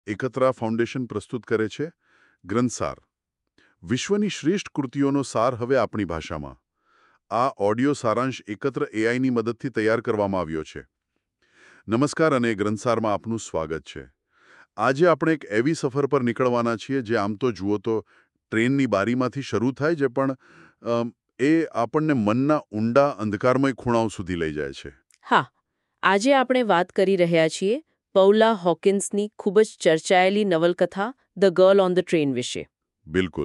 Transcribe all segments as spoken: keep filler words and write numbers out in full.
એકત્રા foundation પ્રસ્તુત કરે છે ગ્રંથસાર. વિશ્વની શ્રેષ્ઠ કૃતિઓનો સાર હવે આપણી ભાષામાં. આ ઓડિયો સારાંશ એકત્ર એઆઈની મદદથી તૈયાર કરવામાં આવ્યો છે. નમસ્કાર અને ગ્રંથસારમાં આપનું સ્વાગત છે. આજે આપણે એક એવી સફર પર નીકળવાના છીએ જે આમ તો જુઓ તો ટ્રેનની બારીમાંથી શરૂ થાય છે, પણ અમ, એ આપણને મનના ઊંડા અંધકારમય ખૂણાઓ સુધી લઈ જાય છે. હા, આજે આપણે વાત કરી રહ્યા છીએ પૌલા હોકિન્સની ખૂબ જ ચર્ચાયેલી નવલકથા the girl on the train વિશે. બિલકુલ.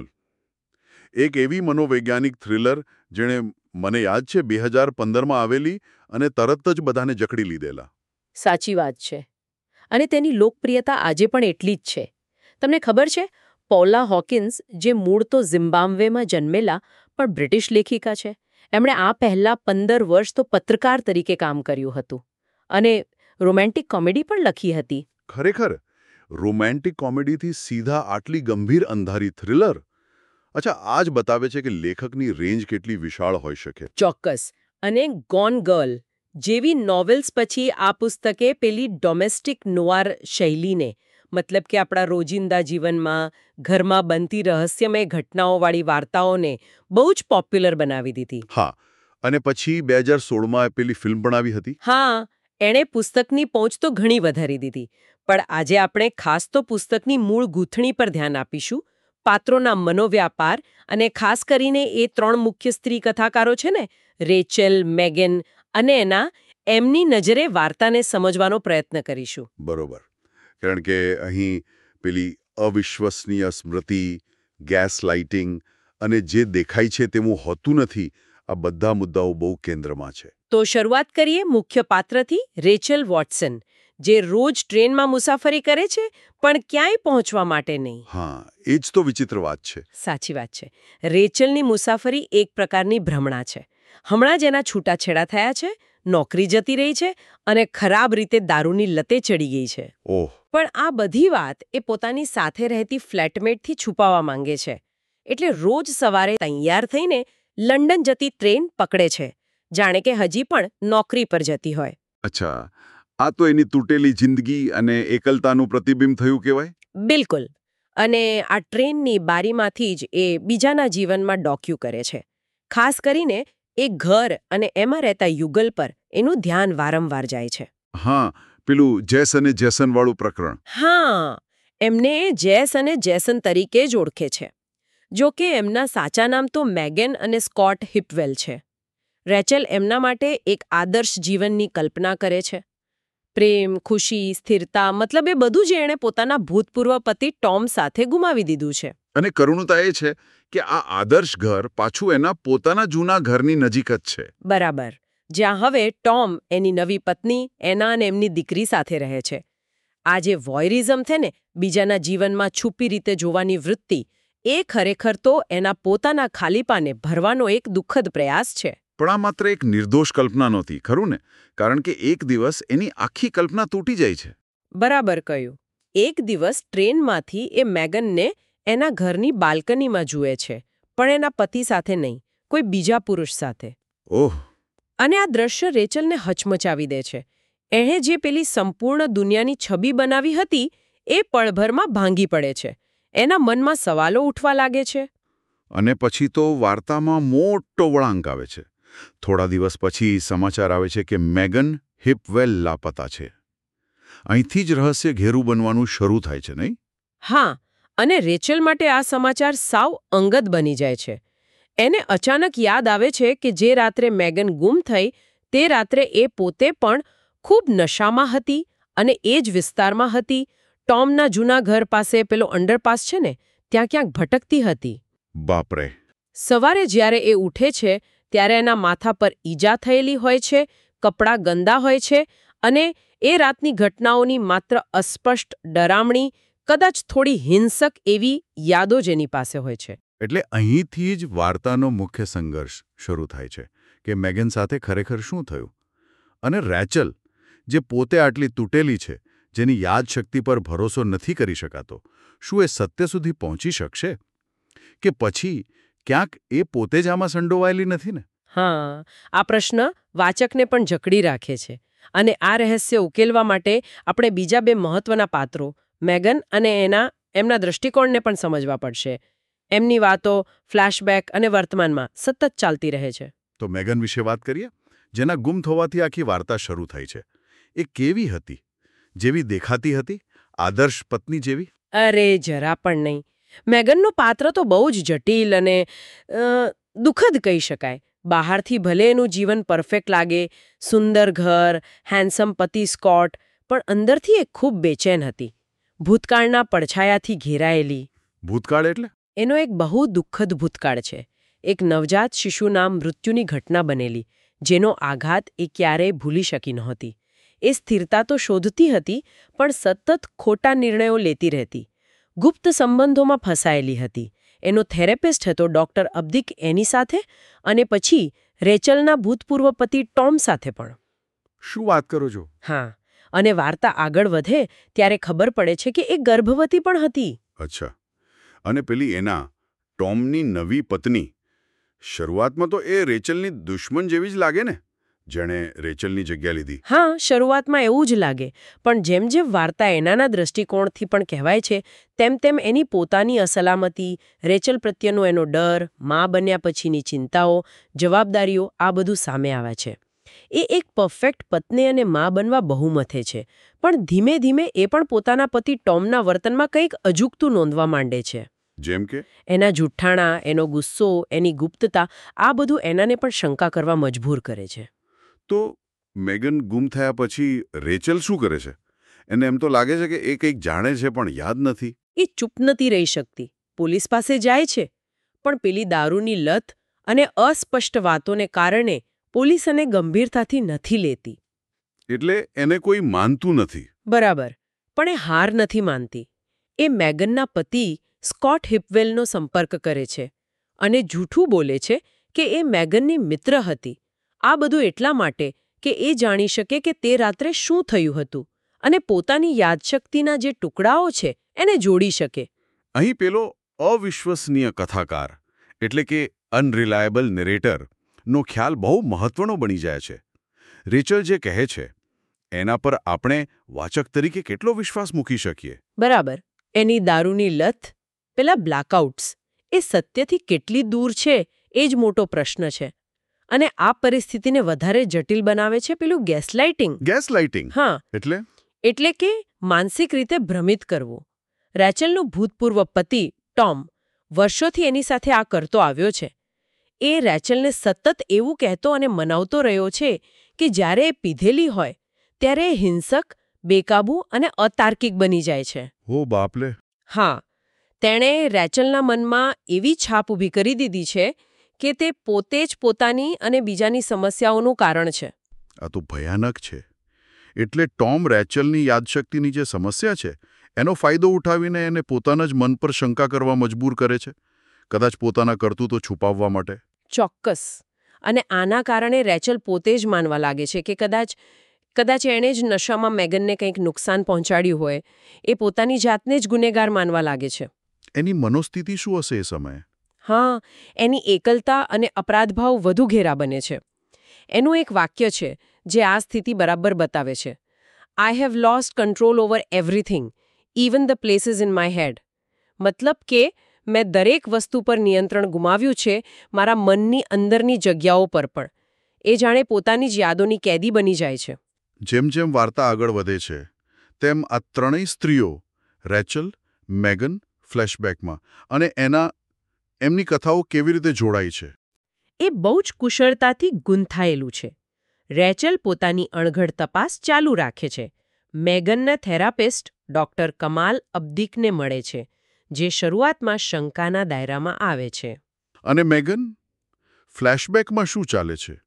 એક એવી મનોવૈજ્ઞાનિક થ્રિલર જેણે મને યાદ છે બે હજાર પંદરમાં આવેલી અને તરત જ બધાને જકડી લીધેલા. સાચી વાત છે. અને તેની લોકપ્રિયતા આજે પણ એટલી જ છે. તમને ખબર છે, પૌલા હોકિન્સ, જે મૂળ તો ઝિમ્બાબ્વેમાં જન્મેલા પણ બ્રિટિશ લેખિકા છે, એમણે આ પહેલા પંદર વર્ષ તો પત્રકાર તરીકે કામ કર્યું હતું અને રોમેન્ટિક કોમેડી પણ લખી હતી. ખરેખર રોમેન્ટિક કોમેડીથી સીધા આટલી ગંભીર અંધારી થ્રિલર. અચ્છા, આ જ બતાવે છે કે લેખકની રેન્જ કેટલી વિશાળ હોઈ શકે. ચોક્કસ. અને ગોન ગર્લ જેવી નોવેલ્સ પછી આ પુસ્તકે પેલી ડોમેસ્ટિક નોઆર શૈલીને, મતલબ કે આપણા રોજિંદા જીવનમાં ઘરમાં બનતી રહસ્યમય ઘટનાઓવાળી વાર્તાઓને બહુ જ પોપ્યુલર બનાવી દીધી. હા, અને પછી બે હજાર સોળમાં પેલી ફિલ્મ પણ આવી હતી. હા, એણે પુસ્તકની પહોંચ તો ઘણી વધારી દીધી. પણ આજે આપણે ખાસ તો પુસ્તકની મૂળ ગૂંથણી પર ધ્યાન આપીશું. પાત્રોના મનોવ્યાપાર અને ખાસ કરીને એ ત્રણ મુખ્ય સ્ત્રી કથાકારો છે ને, રેચલ, મેગન અને એના એમની નજરે વાર્તાને સમજવાનો પ્રયત્ન કરીશું. બરોબર. કારણ કે અહીં પેલી અવિશ્વસનીય સ્મૃતિ, ગેસ લાઇટિંગ અને જે દેખાય છે તેવું હોતું નથી, આ બધા મુદ્દાઓ બહુ કેન્દ્રમાં છે. તો શરૂઆત કરીએ મુખ્ય પાત્રથી, રેચલ વોટસન, જે રોજ ટ્રેનમાં મુસાફરી કરે છે પણ ક્યાંય પહોંચવા માટે નહીં. હા, એ જ તો વિચિત્ર વાત છે. સાચી વાત છે. રેચલની મુસાફરી એક પ્રકારની ભ્રમણા છે. હમણાં જ એના છૂટાછેડા થયા છે, નોકરી જતી રહી છે અને ખરાબ રીતે દારૂની લતે ચડી ગઈ છે. ઓહ. પણ આ બધી વાત એ પોતાની સાથે રહેતી ફ્લેટમેટથી છુપાવવા માંગે છે. એટલે રોજ સવારે તૈયાર થઈને લંડન જતી ટ્રેન પકડે છે, જાણે કે હજી પણ નોકરી પર જતી હોય. અચ્છા, આ તો એની તૂટેલી જિંદગી અને એકલતાનું પ્રતિબિંબ થયું કહેવાય. બિલકુલ. અને આ ટ્રેનની બારીમાંથી જ એ બીજાના જીવનમાં ડોક્યુ કરે છે. ખાસ કરીને એ ઘર અને એમાં રહેતા યુગલ પર એનું ધ્યાન વારંવાર જાય છે. હા, પેલું જેસ અને જેસન વાળું પ્રકરણ. હા, એમને એ જેસ અને જેસન તરીકે જ ઓળખે છે. જો કે એમના સાચા નામ તો મેગન અને સ્કોટ હિપવેલ છે. રેચલ એમના માટે એક આદર્શ જીવનની કલ્પના કરે છે. પ્રેમ, ખુશી, સ્થિરતા, મતલબ એ બધું જ એણે પોતાના ભૂતપૂર્વ પતિ ટોમ સાથે ગુમાવી દીધું છે. અને કરુણતા એ છે કે આ આદર્શ ઘર પાછું એના પોતાના જૂના ઘરની નજીક જ છે. બરાબર. જ્યાં હવે ટોમ એની નવી પત્ની એના અને એમની દીકરી સાથે રહે છે. આ જે વોયરિઝમ છે ને, બીજાના જીવનમાં છુપી રીતે જોવાની વૃત્તિ, એ ખરેખર તો એના પોતાના ખાલીપાને ભરવાનો એક દુઃખદ પ્રયાસ છે. પણ આ માત્ર એક નિર્દોષ કલ્પના નહોતી, ખરું ને? કારણ કે એક દિવસ એની આખી કલ્પના તૂટી જાય છે. બરાબર કહ્યું. એક દિવસ ટ્રેનમાંથી એ મેગનને એના ઘરની બાલ્કનીમાં જુએ છે, પણ એના પતિ સાથે નહીં, કોઈ બીજા પુરુષ સાથે. ઓહ. અને આ દ્રશ્ય રેચલને હચમચાવી દે છે. એણે જે પેલી સંપૂર્ણ દુનિયાની છબી બનાવી હતી, એ પળભરમાં ભાંગી પડે છે. એના મનમાં સવાલો ઉઠવા લાગે છે. અને પછી તો વાર્તામાં મોટો વળાંક આવે છે. થોડા દિવસ પછી સમાચાર આવે છે કે મેગન હિપવેલ લાપતા છે. અહીંથી જ રહસ્ય ઘેરું બનવાનું શરૂ થાય છે, નહીં? હા, અને રેચલ માટે આ સમાચાર સાવ અંગત બની જાય છે. એને અચાનક યાદ આવે છે કે જે રાત્રે મેગન ગુમ થઈ, તે રાત્રે એ પોતે પણ ખૂબ નશામાં હતી અને એ જ વિસ્તારમાં હતી. ટોમના જૂના ઘર પાસે પેલો અંડરપાસ છે ને, ત્યાં ક્યાંક ભટકતી હતી. બાપરે. સવારે જ્યારે એ ઉઠે છે ત્યારે એના માથા પર ઈજા થયેલી હોય છે, કપડાં ગંદા હોય છે અને એ રાતની ઘટનાઓની માત્ર અસ્પષ્ટ ડરામણી, કદાચ થોડી હિંસક એવી યાદો જ એની પાસે હોય છે. એટલે અહીંથી જ વાર્તાનો મુખ્ય સંઘર્ષ શરૂ થાય છે કે મેગન સાથે ખરેખર શું થયું. અને રેચલ, જે પોતે આટલી તૂટેલી છે, જેની યાદશક્તિ પર ભરોસો નથી કરી શકાતો, શું એ સત્ય સુધી પહોંચી શકશે? કે પછી ક્યાંક એ પોતે જ આમાં સંડોવાયેલી નથી ને? હા, આ પ્રશ્ન વાચકને પણ જકડી રાખે છે. અને આ રહસ્ય ઉકેલવા માટે આપણે બીજા બે મહત્વના પાત્રો, મેગન અને એના એમના દૃષ્ટિકોણને પણ સમજવા પડશે. એમની વાતો ફ્લેશબેક અને વર્તમાનમાં સતત ચાલતી રહે છે. તો મેગન વિશે વાત કરીએ, જેના ગુમ થવાથી આખી વાર્તા શરૂ થઈ છે. એ કેવી હતી? જેવી દેખાતી હતી? આદર્શ પત્ની જેવી? અરે જરા પણ નહીં. મેગનનું પાત્ર તો બહુ જ જટિલ અને અ, દુઃખદ કહી શકાય. બહારથી ભલે એનું જીવન પરફેક્ટ લાગે, સુંદર ઘર, હેન્ડસમ પતિ સ્કોટ, પણ અંદરથી એ ખૂબ બેચેન હતી. ભૂતકાળના પડછાયાથી ઘેરાયેલી. ભૂતકાળ એટલે? એનો એક બહુ દુઃખદ ભૂતકાળ છે. એક નવજાત શિશુના મૃત્યુની ઘટના બનેલી, જેનો આઘાત એ ક્યારેય ભૂલી શકી નહોતી. એ સ્થિરતા તો શોધતી હતી, પણ સતત ખોટા નિર્ણયો લેતી રહેતી. ગુપ્ત સંબંધોમાં ફસાયેલી હતી. એનો થેરેપિસ્ટ હતો ડોક્ટર અબ્દિક એની સાથે, અને પછી રેચલના ભૂતપૂર્વ પતિ ટોમ સાથે પણ. શું વાત કરો છો? હા, અને વાર્તા આગળ વધે ત્યારે ખબર પડે છે કે એ ગર્ભવતી પણ હતી. અચ્છા. અને પેલી એના ટોમની નવી પત્ની, શરૂઆતમાં તો એ રેચલની દુશ્મન જેવી જ લાગે ને, જેણે રેચલની જગ્યા લીધી. હા, શરૂઆતમાં એવું જ લાગે, પણ જેમ જેમ વાર્તા એનાના દૃષ્ટિકોણથી પણ કહેવાય છે, તેમ તેમ એની પોતાની અસલામતી, રેચલ પ્રત્યેનો એનો ડર, મા બન્યા પછીની ચિંતાઓ, જવાબદારીઓ, આ બધું સામે આવે છે. એ એક પરફેક્ટ પત્ની અને મા બનવા બહુ મથે છે, પણ ધીમે ધીમે એ પણ પોતાના પતિ ટોમના વર્તનમાં કંઈક અજુગતું નોંધવા માંડે છે. જેમ કે? એના જુઠ્ઠાણા, એનો ગુસ્સો, એની ગુપ્તતા, આ બધું એનાને પણ શંકા કરવા મજબૂર કરે છે. તો મેગન ગુમ થયા પછી રેચલ શું કરે છે? એને એમ તો લાગે છે કે એ કંઈક જાણે છે પણ યાદ નથી. એ ચૂપ નથી રહી શકતી. પોલીસ પાસે જાય છે, પણ પેલી દારૂની લત અને અસ્પષ્ટ વાતોને કારણે પોલીસ એને ગંભીરતાથી નથી લેતી. એટલે એને કોઈ માનતું નથી. બરાબર, પણ એ હાર નથી માનતી. એ મેગનના પતિ સ્કોટ હિપવેલનો સંપર્ક કરે છે અને જૂઠું બોલે છે કે એ મેગનની મિત્ર હતી. આ બધું એટલા માટે કે એ જાણી શકે કે તે રાત્રે શું થયું હતું અને પોતાની યાદશક્તિના જે ટુકડાઓ છે એને જોડી શકે. અહીં પેલો અવિશ્વસનીય કથાકાર, એટલે કે અનરિલાયેબલ નેરેટર નો ખ્યાલ બહુ મહત્વનો બની જાય છે. રેચલ જે કહે છે એના પર આપણે વાચક તરીકે કેટલો વિશ્વાસ મૂકી શકીએ? બરાબર. એની દારૂની લત, પેલા બ્લેકઆઉટ્સ, એ સત્યથી કેટલી દૂર છે એ જ મોટો પ્રશ્ન છે. અને આ પરિસ્થિતિને વધારે જટિલ બનાવે છે પેલું ગેસલાઇટિંગ. ગેસલાઇટિંગ? હા, એટલે? એટલે કે માનસિક રીતે ભ્રમિત કરવું. રેચલનો ભૂતપૂર્વ પતિ ટોમ વર્ષોથી એની સાથે આ કરતો આવ્યો છે. એ રેચલને સતત એવું કહેતો અને મનાવતો રહ્યો છે કે જ્યારે એ પીધેલી હોય ત્યારે એ હિંસક, બેકાબૂ અને અતાર્કિક બની જાય છે. ઓ બાપલે. હા, તેણે રેચલના મનમાં એવી છાપ ઊભી કરી દીધી છે કે તે પોતે જ પોતાની અને બીજાની સમસ્યાઓનું કારણ છે. આ તો ભયાનક છે. એટલે ટોમ રેચલની યાદશક્તિની જે સમસ્યા છે એનો ફાયદો ઉઠાવીને એને પોતાના જ મન પર શંકા કરવા મજબૂર કરે છે, કદાચ પોતાના કરતૂતો છુપાવવા માટે. ચોક્કસ. અને આના કારણે રેચલ પોતે જ માનવા લાગે છે કે કદાચ કદાચ એણે જ નશામાં મેગનને કંઈક નુકસાન પહોંચાડ્યું હોય. એ પોતાની જાતને જ ગુનેગાર માનવા લાગે છે. એની મનોસ્થિતિ શું હશે એ સમયે? હા, એની એકલતા અને અપરાધભાવ વધુ ઘેરા બને છે. એનું એક વાક્ય છે જે આ સ્થિતિ બરાબર બતાવે છે. I have lost control over everything, even the places in my head. મતલબ કે મેં દરેક વસ્તુ પર નિયંત્રણ ગુમાવ્યું છે, મારા મનની અંદરની જગ્યાઓ પર પણ. એ જાણે પોતાની જ યાદોની કેદી બની જાય છે. જેમ જેમ વાર્તા આગળ વધે છે તેમ આ ત્રણેય સ્ત્રીઓ, રેચલ, મેગન, ફ્લેશબેકમાં, અને એના એમની કથાઓ કેવી રીતે જોડાઈ છે? એ બહુ જ કુશળતાથી ગૂંથાયેલું છે. રેચલ પોતાની અણઘડ તપાસ ચાલુ રાખે છે. મેગનના થેરાપિસ્ટ ડોક્ટર કમાલ અબ્દિકને મળે છે, જે શરૂઆતમાં શંકાના દાયરામાં આવે છે. અને મેગન? ફ્લેશબેકમાં શું ચાલે છે?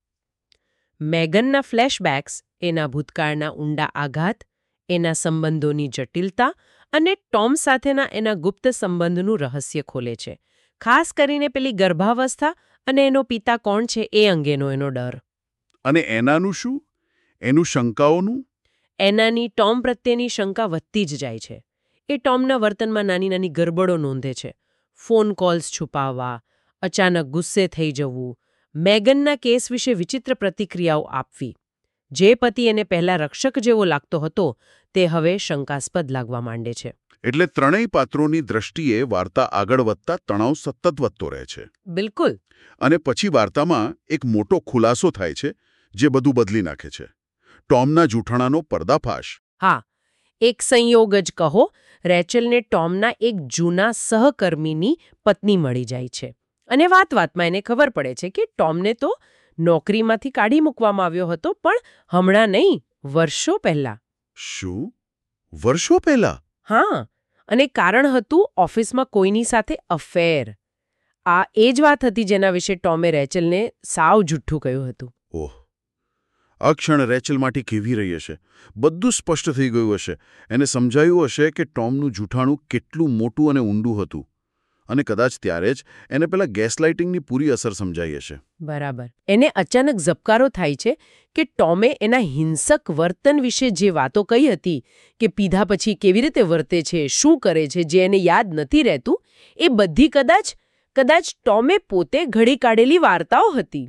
મેગનના ફ્લેશબેક્સ એના ભૂતકાળના ઊંડા આઘાત, એના સંબંધોની જટિલતા અને ટોમ સાથેના એના ગુપ્ત સંબંધનું રહસ્ય ખોલે છે. ખાસ કરીને પેલી ગર્ભાવસ્થા અને એનો પિતા કોણ છે એ અંગેનો એનો ડર. અને એનાનું શું? એનું શંકાઓનું? એનાની ટોમ પ્રત્યેની શંકા વધતી જ જાય છે. એ ટોમના વર્તનમાં નાની નાની ગરબડો નોંધે છે. ફોન કોલ્સ છુપાવવા, અચાનક ગુસ્સે થઈ જવું, મેગનના કેસ વિશે વિચિત્ર પ્રતિક્રિયાઓ આપવી. જે પતિ એને પહેલા રક્ષક જેવો લાગતો હતો તે હવે શંકાસ્પદ લાગવા માંડે છે. એટલે ત્રણેય પાત્રોની દ્રષ્ટિએ વાર્તા આગળ વધતા તણાવ સતત વધતો રહે છે. બિલકુલ. અને પછી વાર્તામાં એક મોટો ખુલાસો થાય છે જે બધું બદલી નાખે છે. ટોમના જૂઠાણાનો પર્દાફાશ. હા, એક સંયોગ જ કહો, રેચલને ટોમના એક જૂના સહકર્મીની પત્ની મળી જાય છે. અને વાત વાતમાં એને ખબર પડે છે કે ટોમને તો નોકરીમાંથી કાઢી મૂકવામાં આવ્યો હતો, પણ હમણાં નહીં, વર્ષો પહેલા. શું? વર્ષો પહેલા? હા, અને કારણ હતું ઓફિસમાં કોઈની સાથે અફેર. આ એ જ વાત હતી જેના વિશે ટોમે રેચલને સાવ જુઠ્ઠું કહ્યું હતું. ઓહ, આ ક્ષણ રેચલ માટે કેવી રહી હશે. બધું સ્પષ્ટ થઈ ગયું હશે. એને સમજાયું હશે કે ટોમનું જૂઠાણું કેટલું મોટું અને ઊંડું હતું. અને કદાચ ત્યારે જ એને પેલા ગેસલાઇટિંગની પૂરી અસર સમજાઈ હશે. બરાબર. એને અચાનક ઝબકારો થાય છે કે ટોમે એના હિંસક વર્તન વિશે જે વાતો કહી હતી, કે પીધા પછી કેવી રીતે વર્તે છે, શું કરે છે, જે એને યાદ નથી રહેતું, એ બધી કદાચ કદાચ ટોમે પોતે ઘડી કાઢેલી વાર્તાઓ હતી.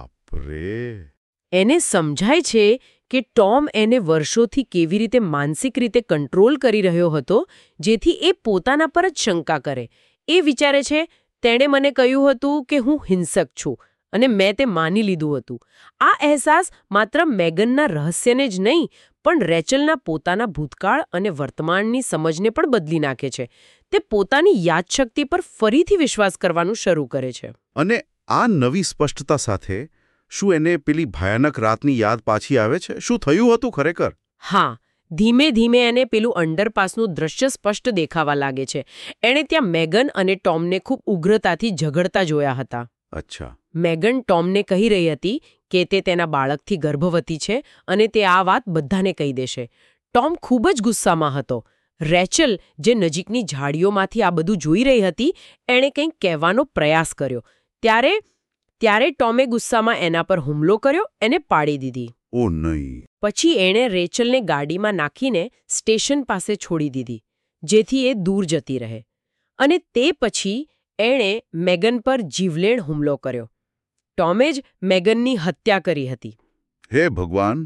બાપરે. એને સમજાય છે કે ટોમ એને વર્ષોથી કેવી રીતે માનસિક રીતે કંટ્રોલ કરી રહ્યો હતો, જેથી એ પોતાના પર જ શંકા કરે. એ વિચારે છે, તેણે મને કહ્યું હતું કે હું હિંસક છું અને મેં તે માની લીધું હતું. આ અહેસાસ માત્ર મેગનના રહસ્યને જ નહીં, પણ રેચલના પોતાના ભૂતકાળ અને વર્તમાનની સમજને પણ બદલી નાખે છે. તે પોતાની યાદશક્તિ પર ફરીથી વિશ્વાસ કરવાનું શરૂ કરે છે. અને આ નવી સ્પષ્ટતા સાથે શું એને પેલી ભયાનક રાતની યાદ પાછી આવે છે? શું થયું હતું ખરેખર? હા, ધીમે ધીમે એને પેલું અંડરપાસનું દ્રશ્ય સ્પષ્ટ દેખાવા લાગે છે. એણે ત્યાં મેગન અને ટોમને ખૂબ ઉગ્રતાથી ઝઘડતા જોયા હતા. અચ્છા. મેગન ટોમને કહી રહી હતી કે તે તેના બાળકથી ગર્ભવતી છે અને તે આ વાત બધાને કહી દેશે. ટોમ ખૂબ જ ગુસ્સામાં હતો. રેચલ, જે નજીકની ઝાડીઓમાંથી આ બધું જોઈ રહી હતી, એણે કંઈક કહેવાનો પ્રયાસ કર્યો. ત્યારે ત્યારે ટોમે ગુસ્સામાં એના પર હુમલો કર્યો, એને પાડી દીધી. ઓ નહીં. પછી એણે રેચલને ગાડીમાં નાખીને સ્ટેશન પાસે છોડી દીધી, જેથી એ દૂર જતી રહે. અને તે પછી એણે મેગન પર જીવલેણ હુમલો કર્યો. ટોમે જ મેગનની હત્યા કરી હતી. હે ભગવાન!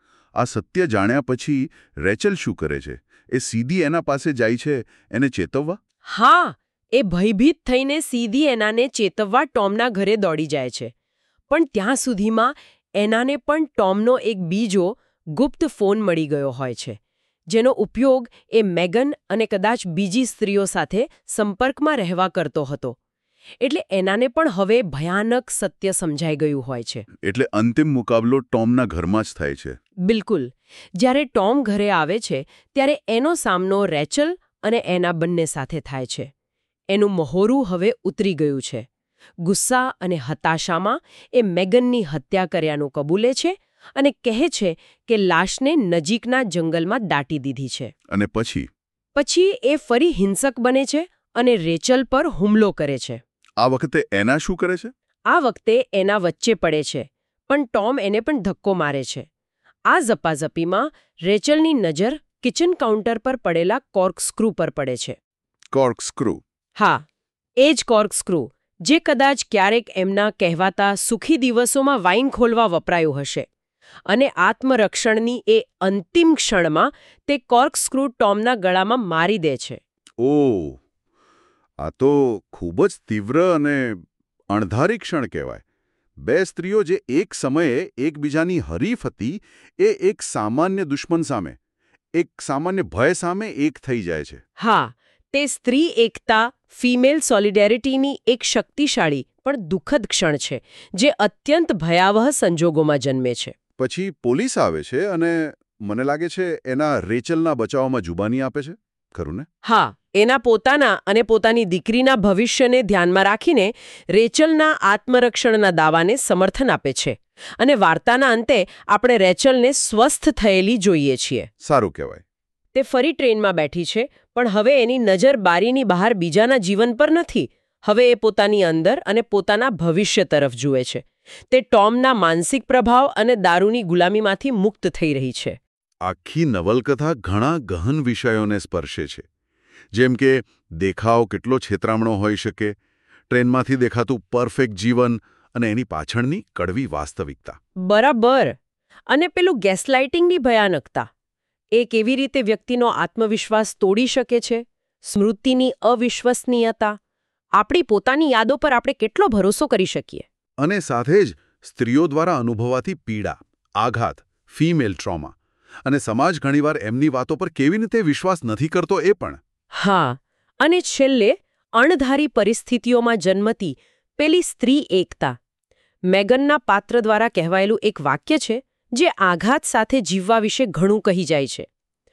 આ સત્ય જાણ્યા પછી રેચલ શું કરે છે? એ સીધી એના પાસે જાય છે એને ચેતવવા? હા, એ ભયભીત થઈને સીધી એનાને ચેતવવા ટોમના ઘરે દોડી જાય છે. પણ ત્યાં સુધીમાં એનાને પણ ટોમનો એક બીજો ગુપ્ત ફોન મળી ગયો હોય છે, જેનો ઉપયોગ એ મેગન અને કદાચ બીજી સ્ત્રીઓ સાથે સંપર્કમાં રહેવા કરતો હતો. એટલે એનાને પણ હવે ભયાનક સત્ય સમજાઈ ગયું હોય છે. એટલે અંતિમ મુકાબલો ટોમના ઘરમાં જ થાય છે. બિલકુલ. જ્યારે ટોમ ઘરે આવે છે ત્યારે એનો સામનો રેચલ અને એના બંને સાથે થાય છે. એનું મહોરું હવે ઉતરી ગયું છે. ગુસ્સા અને હતાશામાં એ મેગનની હત્યા કર્યાનું કબૂલે છે અને કહે છે કે લાશને નજીકના જંગલમાં દાટી દીધી છે. અને પછી? પછી એ ફરી હિંસક બને છે અને રેચલ પર હુમલો કરે છે. આ વખતે એના શું કરે છે? આ વખતે એના વચ્ચે પડે છે, પણ ટોમ એને પણ ધક્કો મારે છે. આ ઝપાઝપીમાં રેચલની નજર કિચન કાઉન્ટર પર પડેલા કોર્કસ્ક્રૂ પર પડે છે. કોર્કસ્ક્રૂ? હા, એ જ કોર્કસ્ક્રૂ, જે કદાચ ક્યારેક એમના કહેવાતા સુખી દિવસોમાં વાઇન ખોલવા વપરાયું હશે. અને આત્મરક્ષણની એ અંતિમ ક્ષણમાં તે કોર્કસ્ક્રૂ ટોમના ગળામાં મારી દે છે. ઓહ, આ તો ખૂબ જ તીવ્ર અને અણધારી ક્ષણ કહેવાય. બે સ્ત્રીઓ જે એક સમયે એકબીજાની હરીફ હતી, એ એક સામાન્ય દુશ્મન સામે, એક સામાન્ય ભય સામે એક થઈ જાય છે. હા, તે સ્ત્રી એકતા, ફિમેલ સોલિડેરિટીની એક શક્તિશાળી પણ દુઃખદ ક્ષણ છે, જે અત્યંત ભયાવહ સંજોગોમાં જન્મે છે. પછી પોલીસ આવે છે અને મને લાગે છે એના રેચલના બચાવમાં જુબાની આપે છે, ખરું ને? હા, એના પોતાના અને પોતાની દીકરીના ભવિષ્યને ધ્યાનમાં રાખીને રેચલના આત્મરક્ષણના દાવાને સમર્થન આપે છે. અને વાર્તાના અંતે આપણે રેચલને સ્વસ્થ થયેલી જોઈએ છીએ. સારું કહેવાય. તે ફરી ટ્રેનમાં બેઠી છે, પણ હવે એની નજર બારીની બહાર બીજાના જીવન પર નથી. હવે એ પોતાની અંદર અને પોતાના ભવિષ્ય તરફ જુએ છે. તે ટોમના માનસિક પ્રભાવ અને દારૂની ગુલામીમાંથી મુક્ત થઈ રહી છે. આખી નવલકથા ઘણા ગહન વિષયોને સ્પર્શે છે. જેમ કે દેખાવ કેટલો છેતરામણો હોઈ શકે, ટ્રેનમાંથી દેખાતું પરફેક્ટ જીવન અને એની પાછળની કડવી વાસ્તવિકતા. બરાબર. અને પેલું ગેસલાઇટિંગની ભયાનકતા એ કેવી રીતે વ્યક્તિનો આત્મવિશ્વાસ તોડી શકે છે, સ્મૃતિની અવિશ્વસનીયતા, આપણી પોતાની યાદો પર આપણે કેટલો ભરોસો કરી શકીએ. અને સાથે જ સ્ત્રીઓ દ્વારા અનુભવાતી પીડા, આઘાત, ફિમેલ ટ્રોમા અને સમાજ ઘણીવાર એમની વાતો પર કેવી રીતે વિશ્વાસ નથી કરતો એ પણ. હા, અને છેલ્લે અણધારી પરિસ્થિતિઓમાં જન્મતી પેલી સ્ત્રી એકતા. મેગનના પાત્ર દ્વારા કહેવાયેલું એક વાક્ય છે જે આઘાત સાથે જીવવા વિશે ઘણું કહી જાય છે.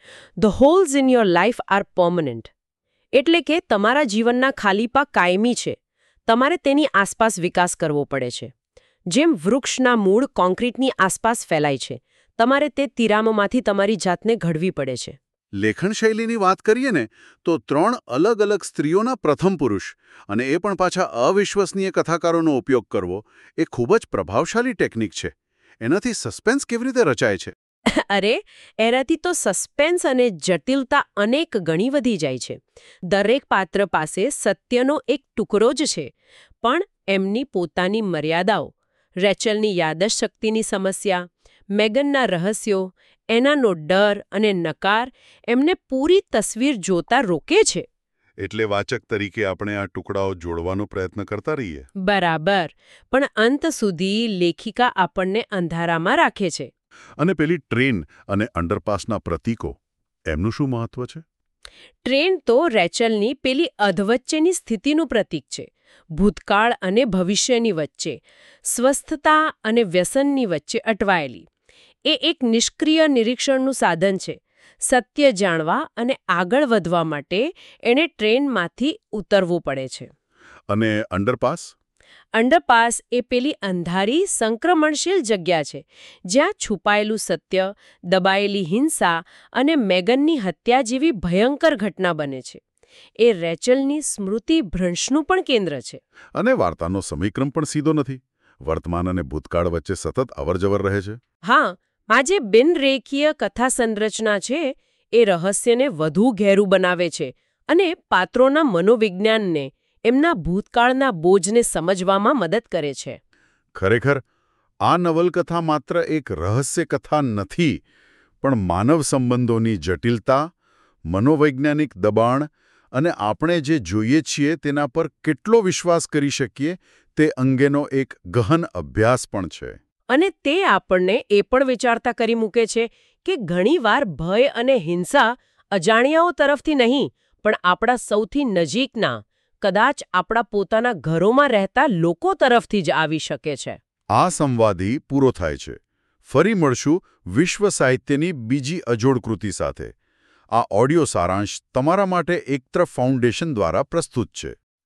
The holes in your life are permanent. એટલે કે તમારા જીવનના ખાલીપા કાયમી છે. તમારે તેની આસપાસ વિકાસ કરવો પડે છે. જેમ વૃક્ષના મૂળ કોન્ક્રીટની આસપાસ ફેલાય છે, તમારે તે તિરામમાંથી તમારી જાતને ઘડવી પડે છે. લેખન શૈલીની વાત કરીએ ને તો ત્રણ અલગ અલગ સ્ત્રીઓના પ્રથમ પુરુષ અને એ પણ પાછા અવિશ્વસનીય કથાકારોનો ઉપયોગ કરવો એ ખૂબ જ પ્રભાવશાળી ટેકનિક છે. એનાથી સસ્પેન્સ કેવી રીતે રચાય છે? અરે, એનાથી તો સસ્પેન્સ અને જટિલતા અનેક ગણી વધી જાય છે. દરેક પાત્ર પાસે સત્યનો એક ટુકડો જ છે, પણ એમની પોતાની મર્યાદાઓ, રેચલની યાદશક્તિની સમસ્યા, મેગનના રહસ્યો, એનાનો ડર અને નકાર એમને પૂરી તસવીર જોતા રોકે છે. એટલે વાચક તરીકે આપણે આ ટુકડાઓ જોડવાનો પ્રયત્ન કરતા રહીએ. બરાબર, પણ અંત સુધી લેખિકા આપણને અંધારામાં રાખે છે. અને પેલી ટ્રેન અને અંડરપાસના પ્રતીકો, એમનું શું મહત્વ છે? ટ્રેન તો રેચલની પેલી અધવચ્ચેની સ્થિતિનું પ્રતીક છે. ભૂતકાળ અને ભવિષ્યની વચ્ચે, સ્વસ્થતા અને વ્યસનની વચ્ચે અટવાયેલી. એ એક નિષ્ક્રિય નિરીક્ષણનું સાધન છે. સત્ય જાણવા અને આગળ વધવા માટે એણે ટ્રેનમાંથી ઉતરવું પડે છે. અને અંડરપાસ? અંડરપાસ એ પેલી અંધારી સંક્રમણશીલ જગ્યા છે જ્યાં છુપાયેલું સત્ય, દબાયેલી હિંસા અને મેગનની હત્યા જેવી ભયંકર ઘટના બને છે. એ રેચલની સ્મૃતિ ભ્રંશનું પણ કેન્દ્ર છે. અને વાર્તાનો સમયક્રમ પણ સીધો નથી. વર્તમાન અને ભૂતકાળ વચ્ચે સતત અવરજવર રહે છે. હા, આ જે બિનરેખીય કથા સંરચના છે એ રહસ્યને વધુ ઘેરું બનાવે છે અને પાત્રોના મનોવિજ્ઞાનને, એમના ભૂતકાળના બોજને સમજવામાં મદદ કરે છે. ખરેખર આ નવલકથા માત્ર એક રહસ્ય કથા નથી, પણ માનવ સંબંધોની જટિલતા, મનોવૈજ્ઞાનિક દબાણ અને આપણે જે જોઈએ છીએ તેના પર કેટલો વિશ્વાસ કરી શકીએ તે અંગેનો એક ગહન અભ્યાસ પણ છે. અને તે આપણને એ પણ વિચારતા કરી મૂકે છે કે ઘણીવાર ભય અને હિંસા અજાણ્યાઓ તરફથી નહીં, પણ આપણા સૌથી નજીકના, કદાચ આપણા પોતાના ઘરોમાં રહેતા લોકો તરફથી જ આવી શકે છે. આ સંવાદી પૂરો થાય છે. ફરી મળશું વિશ્વ સાહિત્યની બીજી અજોડ કૃતિ સાથે. આ ઓડિયો સારાંશ તમારા માટે એકતરફ ફાઉન્ડેશન દ્વારા પ્રસ્તુત છે.